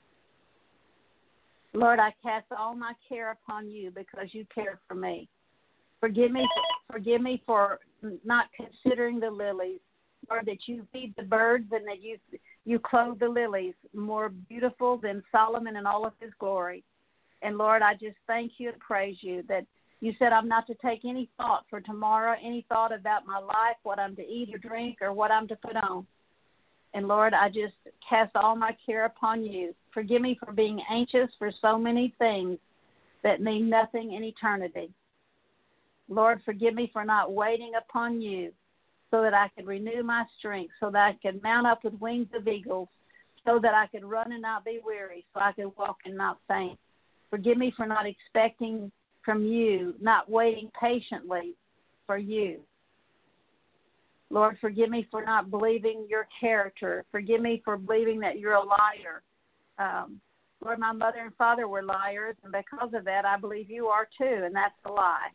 Lord, I cast all my care upon you because you care for me. Forgive me for not considering the lilies, Lord, that you feed the birds and that you clothe the lilies more beautiful than Solomon in all of his glory. And, Lord, I just thank you and praise you that you said I'm not to take any thought for tomorrow, any thought about my life, what I'm to eat or drink or what I'm to put on. And, Lord, I just cast all my care upon you. Forgive me for being anxious for so many things that mean nothing in eternity. Lord, forgive me for not waiting upon you so that I could renew my strength, so that I could mount up with wings of eagles, so that I could run and not be weary, so I could walk and not faint. Forgive me for not expecting from you, not waiting patiently for you. Lord, forgive me for not believing your character. Forgive me for believing that you're a liar. Lord, my mother and father were liars, and because of that, I believe you are too, and that's a lie.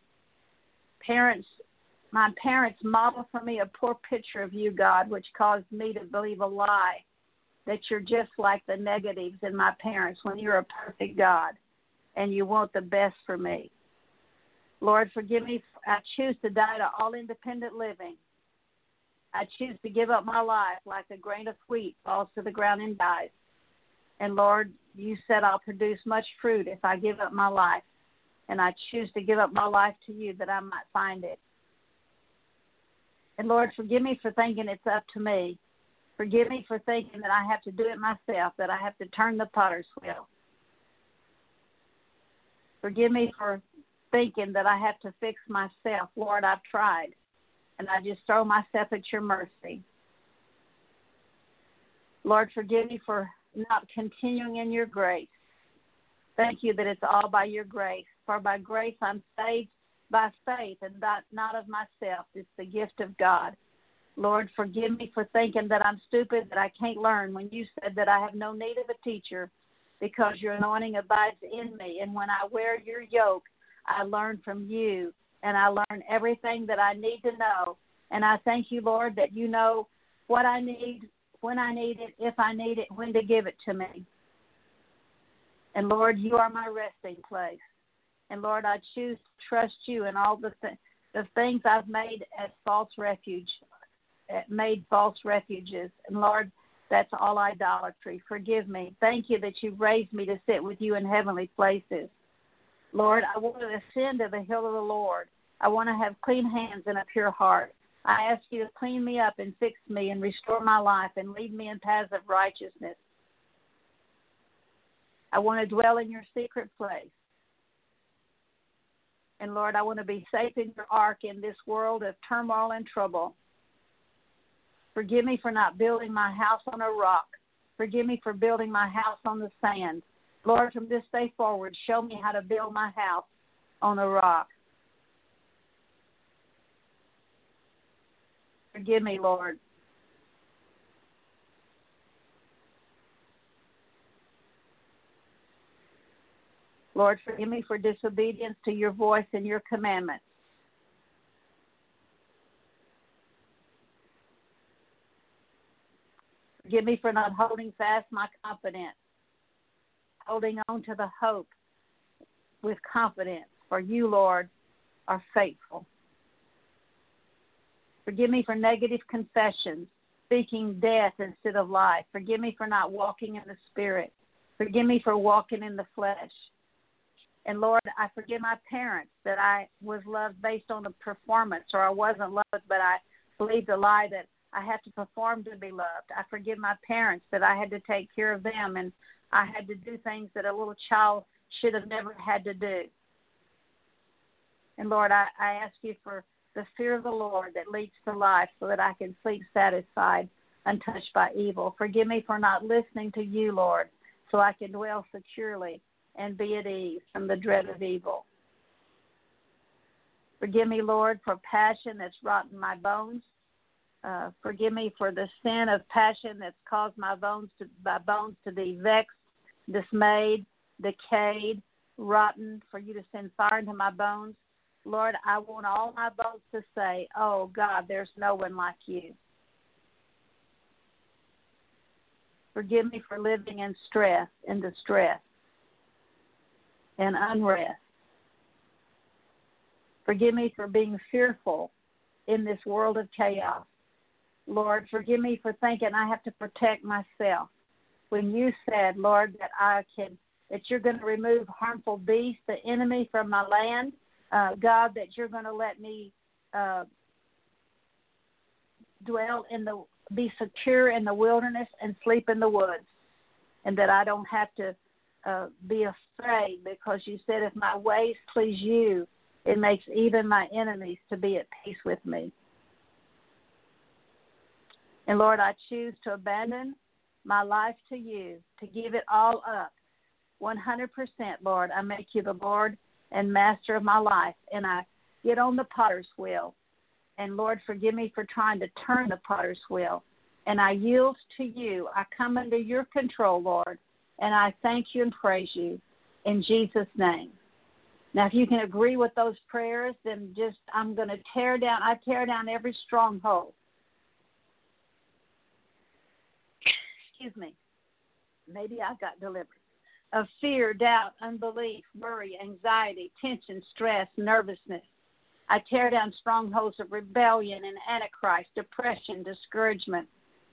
My parents modeled for me a poor picture of you, God, which caused me to believe a lie, that you're just like the negatives in my parents when you're a perfect God and you want the best for me. Lord, forgive me. I choose to die to all independent living. I choose to give up my life like a grain of wheat falls to the ground and dies. And Lord, you said I'll produce much fruit if I give up my life. And I choose to give up my life to you that I might find it. And Lord, forgive me for thinking it's up to me. Forgive me for thinking that I have to do it myself, that I have to turn the potter's wheel. Forgive me for thinking that I have to fix myself. Lord, I've tried, and I just throw myself at your mercy. Lord, forgive me for not continuing in your grace. Thank you that it's all by your grace. For by grace I'm saved by faith and not of myself. It's the gift of God. Lord, forgive me for thinking that I'm stupid, that I can't learn, when you said that I have no need of a teacher because your anointing abides in me. And when I wear your yoke, I learn from you, and I learn everything that I need to know. And I thank you, Lord, that you know what I need, when I need it, if I need it, when to give it to me. And, Lord, you are my resting place. And, Lord, I choose to trust you in all the things I've made as false refuges. And, Lord, that's all idolatry. Forgive me. Thank you that you've raised me to sit with you in heavenly places. Lord, I want to ascend to the hill of the Lord. I want to have clean hands and a pure heart. I ask you to clean me up and fix me and restore my life and lead me in paths of righteousness. I want to dwell in your secret place. And, Lord, I want to be safe in your ark in this world of turmoil and trouble. Forgive me for not building my house on a rock. Forgive me for building my house on the sand. Lord, from this day forward, show me how to build my house on a rock. Forgive me, Lord. Lord, forgive me for disobedience to your voice and your commandments. Forgive me for not holding fast my confidence, holding on to the hope with confidence, for you, Lord, are faithful. Forgive me for negative confessions, speaking death instead of life. Forgive me for not walking in the Spirit. Forgive me for walking in the flesh. And, Lord, I forgive my parents that I was loved based on a performance, or I wasn't loved, but I believed a lie that I had to perform to be loved. I forgive my parents that I had to take care of them, and I had to do things that a little child should have never had to do. And, Lord, I ask you for the fear of the Lord that leads to life so that I can sleep satisfied, untouched by evil. Forgive me for not listening to you, Lord, so I can dwell securely and be at ease from the dread of evil. Forgive me, Lord, for passion that's rotten my bones. Forgive me for the sin of passion that's caused my bones to be vexed, dismayed, decayed, rotten, for you to send fire into my bones. Lord, I want all my bones to say, oh, God, there's no one like you. Forgive me for living in stress and distress and unrest. Forgive me for being fearful in this world of chaos. Lord, forgive me for thinking I have to protect myself. When you said, Lord, that you're going to remove harmful beasts, the enemy from my land, God, that you're going to let me be secure in the wilderness and sleep in the woods, and that I don't have to be afraid, because you said if my ways please you, it makes even my enemies to be at peace with me. And Lord, I choose to abandon my life to you, to give it all up, 100%, Lord. I make you the Lord and master of my life, and I get on the potter's wheel, And Lord, forgive me for trying to turn the potter's wheel. And I yield to you. I come under your control, Lord. And I thank you and praise you in Jesus' name. Now, if you can agree with those prayers, then I'm going to tear down every stronghold. Excuse me. Maybe I got delivered. Of fear, doubt, unbelief, worry, anxiety, tension, stress, nervousness. I tear down strongholds of rebellion and antichrist, depression, discouragement.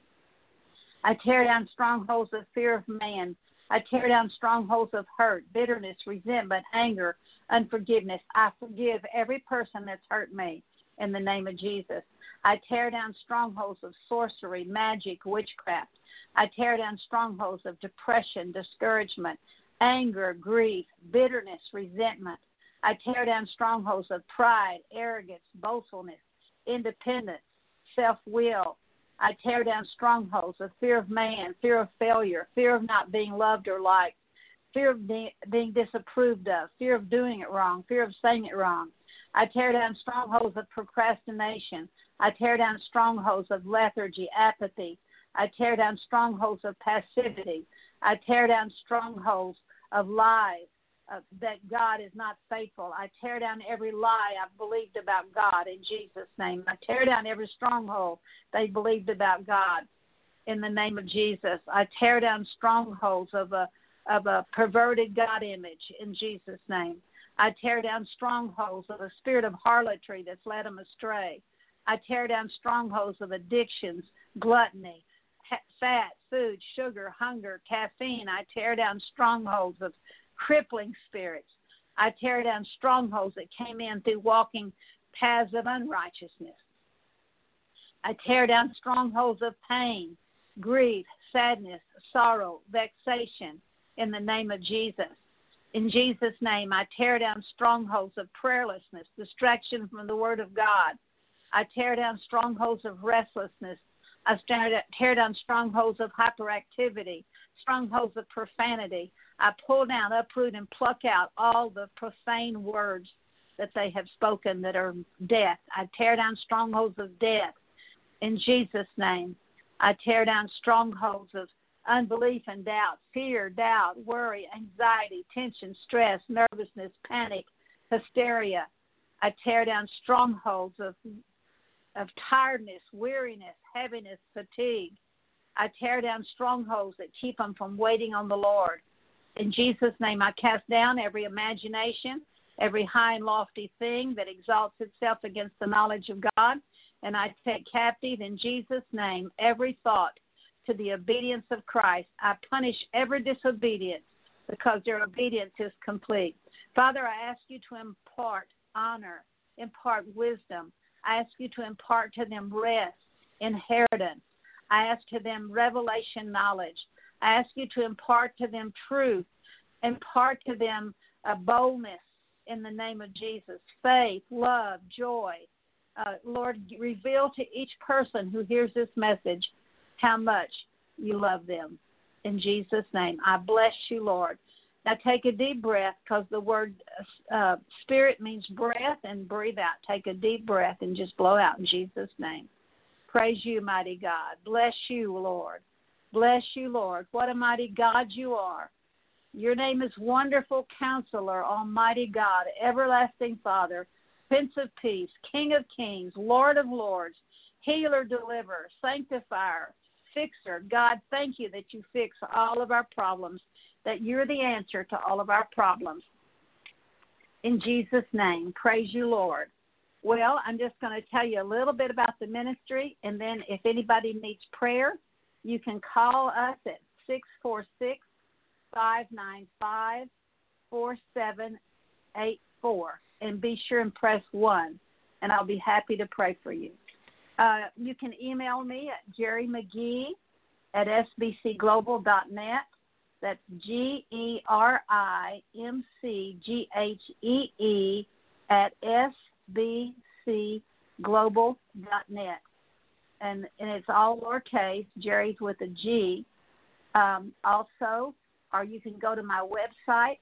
I tear down strongholds of fear of man. I tear down strongholds of hurt, bitterness, resentment, anger, unforgiveness. I forgive every person that's hurt me in the name of Jesus. I tear down strongholds of sorcery, magic, witchcraft. I tear down strongholds of depression, discouragement, anger, grief, bitterness, resentment. I tear down strongholds of pride, arrogance, boastfulness, independence, self-will. I tear down strongholds of fear of man, fear of failure, fear of not being loved or liked, fear of being disapproved of, fear of doing it wrong, fear of saying it wrong. I tear down strongholds of procrastination. I tear down strongholds of lethargy, apathy. I tear down strongholds of passivity. I tear down strongholds of lies, that God is not faithful. I tear down every lie I've believed about God in Jesus' name. I tear down every stronghold they believed about God in the name of Jesus. I tear down strongholds of a perverted God image in Jesus' name. I tear down strongholds of a spirit of harlotry that's led them astray. I tear down strongholds of addictions, gluttony, fat, food, sugar, hunger, caffeine. I tear down strongholds of crippling spirits. I tear down strongholds that came in through walking paths of unrighteousness. I tear down strongholds of pain, grief, sadness, sorrow, vexation in the name of Jesus. In Jesus' name, I tear down strongholds of prayerlessness, distraction from the Word of God. I tear down strongholds of restlessness. I tear down strongholds of hyperactivity, strongholds of profanity. I pull down, uproot, and pluck out all the profane words that they have spoken that are death. I tear down strongholds of death in Jesus' name. I tear down strongholds of unbelief and doubt, fear, doubt, worry, anxiety, tension, stress, nervousness, panic, hysteria. I tear down strongholds of tiredness, weariness, heaviness, fatigue. I tear down strongholds that keep them from waiting on the Lord. In Jesus' name, I cast down every imagination, every high and lofty thing that exalts itself against the knowledge of God, and I take captive in Jesus' name every thought to the obedience of Christ. I punish every disobedience because their obedience is complete. Father, I ask you to impart honor, impart wisdom. I ask you to impart to them rest, inheritance. I ask to them revelation knowledge. I ask you to impart to them truth, impart to them a boldness in the name of Jesus, faith, love, joy. Lord, reveal to each person who hears this message how much you love them. In Jesus' name, I bless you, Lord. Now take a deep breath because the word spirit means breath, and breathe out. Take a deep breath and just blow out in Jesus' name. Praise you, mighty God. Bless you, Lord. Bless you, Lord. What a mighty God you are. Your name is Wonderful Counselor, Almighty God, Everlasting Father, Prince of Peace, King of Kings, Lord of Lords, Healer, Deliverer, Sanctifier, Fixer. God, thank you that you fix all of our problems, that you're the answer to all of our problems. In Jesus' name, praise you, Lord. Well, I'm just going to tell you a little bit about the ministry, and then if anybody needs prayer, you can call us at 646-595-4784, and be sure and press 1, and I'll be happy to pray for you. You can email me at Jerry McGee at sbcglobal.net. That's GERIMCGHEE at sbcglobal.net. And it's all lowercase, Jerry's with a G. Also, or you can go to my website,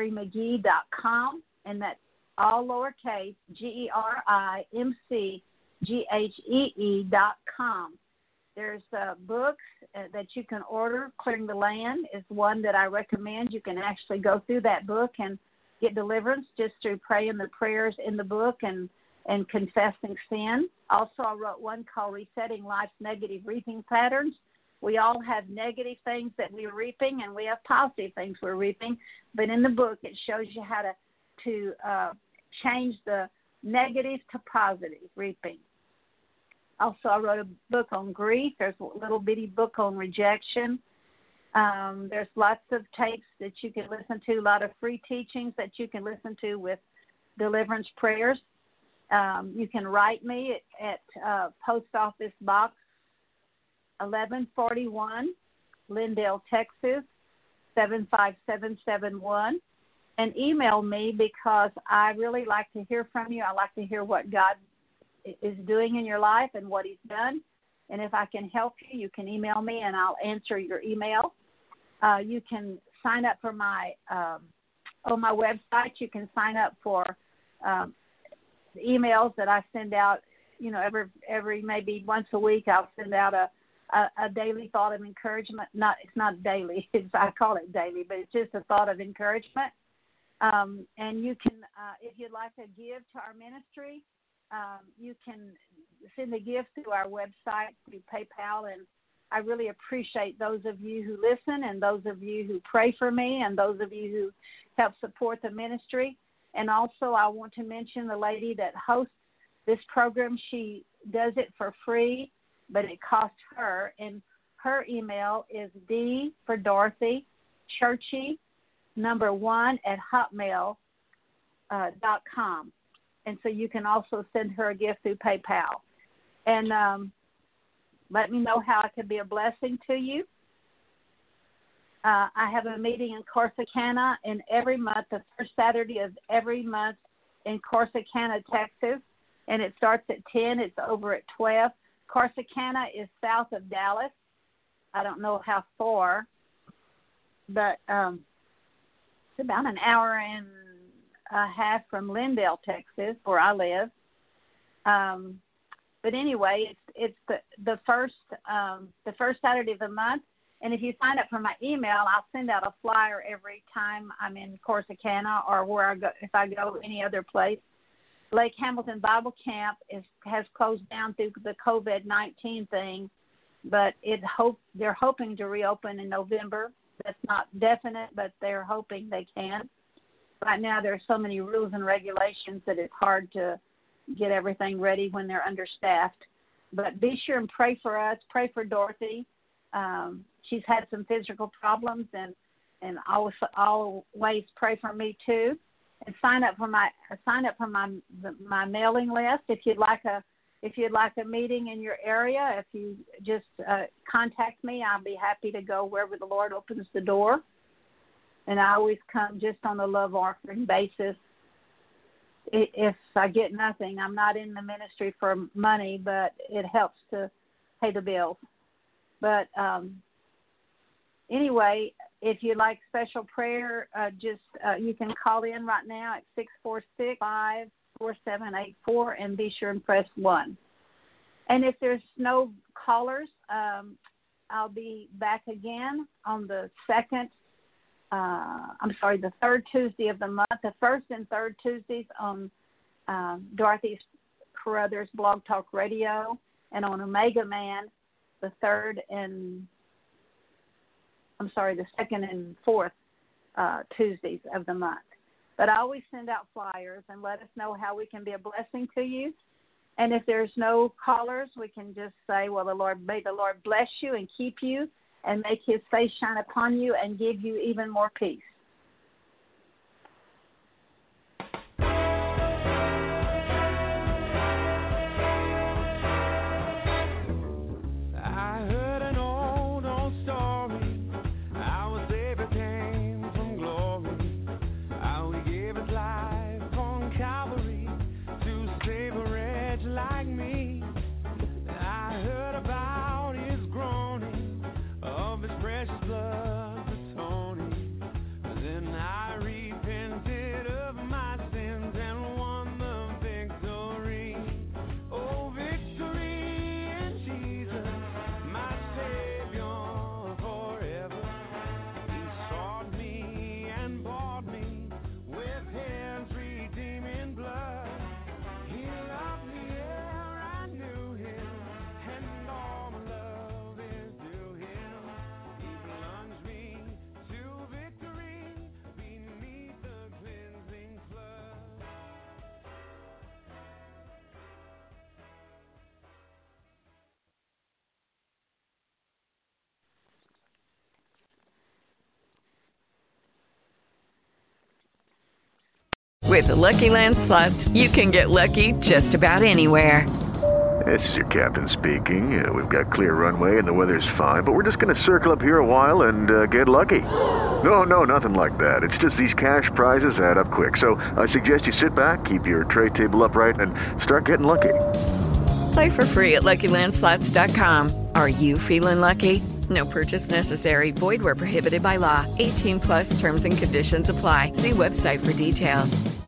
jerrymcgee.com, and that's all lowercase, GERIMCGHEE GHEE.com. There's books that you can order. Clearing the Land is one that I recommend. You can actually go through that book and get deliverance just through praying the prayers in the book and confessing sin. Also, I wrote one called Resetting Life's Negative Reaping Patterns. We all have negative things that we're reaping, and we have positive things we're reaping. But in the book, it shows you how to change the negative to positive reaping. Also, I wrote a book on grief. There's a little bitty book on rejection. There's lots of tapes that you can listen to, a lot of free teachings that you can listen to with deliverance prayers. You can write me at Post Office Box 1141, Lindale, Texas, 75771, and email me because I really like to hear from you. I like to hear what God is doing in your life and what He's done. And if I can help you, you can email me and I'll answer your email. You can sign up for my on my website. You can sign up for emails that I send out. You know, every maybe once a week I'll send out a daily thought of encouragement. It's not daily. I call it daily, but it's just a thought of encouragement. And you can, if you'd like to give to our ministry, you can send a gift through our website, through PayPal, and I really appreciate those of you who listen and those of you who pray for me and those of you who help support the ministry. And also I want to mention the lady that hosts this program. She does it for free, but it costs her. And her email is D for Dorothy, Churchy, 1@hotmail.com. And so you can also send her a gift through PayPal. And let me know how I can be a blessing to you. I have a meeting in Corsicana in every month, the first Saturday of every month in Corsicana, Texas. And it starts at 10. It's over at 12. Corsicana is south of Dallas. I don't know how far, but it's about an hour and a half from Lindale, Texas, where I live. But anyway, it's the first Saturday of the month. And if you sign up for my email, I'll send out a flyer every time I'm in Corsicana or where I go, if I go any other place. Lake Hamilton Bible Camp has closed down through the COVID-19 thing, but they're hoping to reopen in November. That's not definite, but they're hoping they can. Right now there are so many rules and regulations that it's hard to get everything ready when they're understaffed. But be sure and pray for us. Pray for Dorothy. She's had some physical problems, and always pray for me too. And sign up for my mailing list if you'd like a meeting in your area. If you just contact me, I'll be happy to go wherever the Lord opens the door. And I always come just on a love offering basis. If I get nothing, I'm not in the ministry for money, but it helps to pay the bills. But anyway, if you'd like special prayer, you can call in right now at 646-54784 and be sure and press 1. And if there's no callers, I'll be back again on the third Tuesday of the month, the first and third Tuesdays on Dorothy Carruthers Blog Talk Radio, and on Omega Man, the second and fourth Tuesdays of the month. But I always send out flyers and let us know how we can be a blessing to you. And if there's no callers, we can just say, well, may the Lord bless you and keep you and make His face shine upon you and give you even more peace. With the Lucky Land Slots, you can get lucky just about anywhere. This is your captain speaking. We've got clear runway and the weather's fine, but we're just going to circle up here a while and get lucky. No, nothing like that. It's just these cash prizes add up quick. So I suggest you sit back, keep your tray table upright, and start getting lucky. Play for free at LuckyLandSlots.com. Are you feeling lucky? No purchase necessary. Void where prohibited by law. 18+ terms and conditions apply. See website for details.